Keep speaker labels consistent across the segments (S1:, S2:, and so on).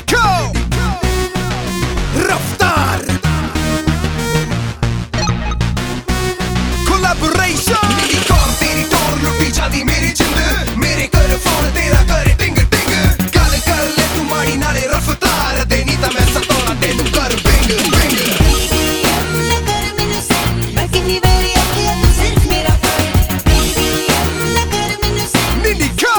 S1: Nindico Raftar Collaboration Nindico तेरी टोर लुटी जाती मेरी जिंद मेरे कर फोन तेरा करे टिंग टिंग गल कर ले तू माड़ी नाले रफ्तार देनी ता मैं सताना तेनू कर बिंग बिंग Nindico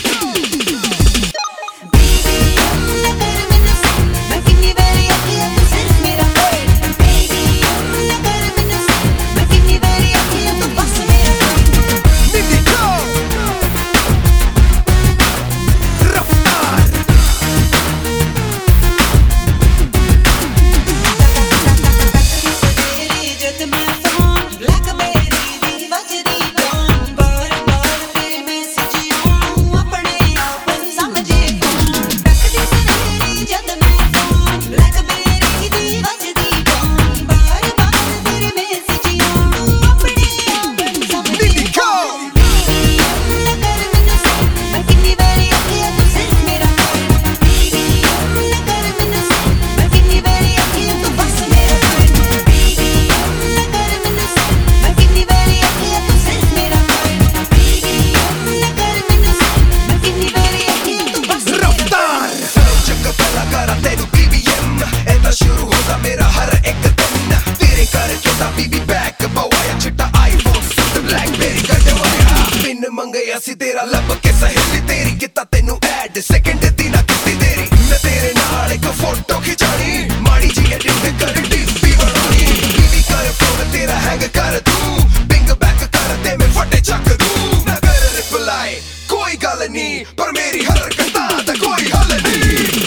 S1: ਅਸੀਂ ਤੇਰਾ ਲੱਭ ਕੇ ਸਹੇਲੀ ਤੇਰੀ ਕੀਤਾ ਤੈਨੂੰ ਐਡ ਸੈਕਿੰਡ ਦੀ ਨਾ ਕੀਤੀ ਦੇਰੀ ਮੈਂ ਤੇਰੇ ਨਾਲ ਇੱਕ ਫੋਟੋ ਖਿਚਾਣੀ ਮਾੜੀ ਜੀ ਐਡਿਟ ਕਰ ਡੀਪੀ ਬਣਾਣੀ ਬੀਬੀ ਕਰ ਫੋਨ ਤੇਰਾ ਹੈਂਗ ਕਰ ਦੂੰ ਬਿੰਗ ਬੈਕ ਕਰ ਤੇ ਮੈਂ ਫਟੇ ਚੱਕ ਦੂੰ ਨਾ ਕਰ ਰਿਪਲਾਈ ਕੋਈ ਗੱਲ ਨਹੀਂ ਪਰ ਮੇਰੀ ਹਰਕਤਾਂ ਦਾ ਕੋਈ ਹੱਲ ਨਹੀਂ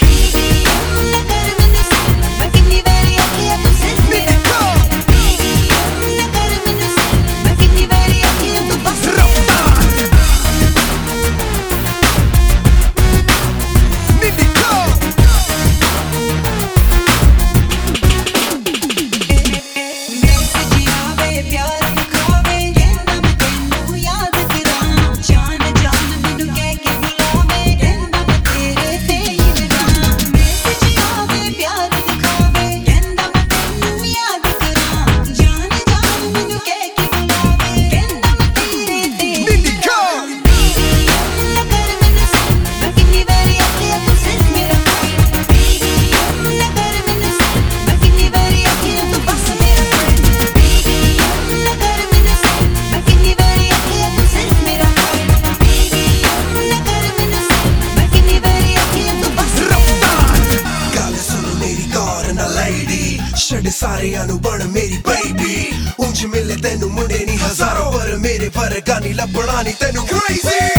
S1: ਛੱਡ ਸਾਰਿਆਂ ਨੂੰ ਬਣ ਮੇਰੀ ਬੇਬੀ ਉਂਝ ਮਿਲੇ ਤੈਨੂੰ ਮੁੰਡੇ ਨਹੀਂ ਹਜ਼ਾਰਾਂ ਪਰ ਮੇਰੇ ਵਰਗਾ ਨਹੀਂ ਲੱਭਣਾ ਨਹੀਂ ਤੈਨੂੰ crazy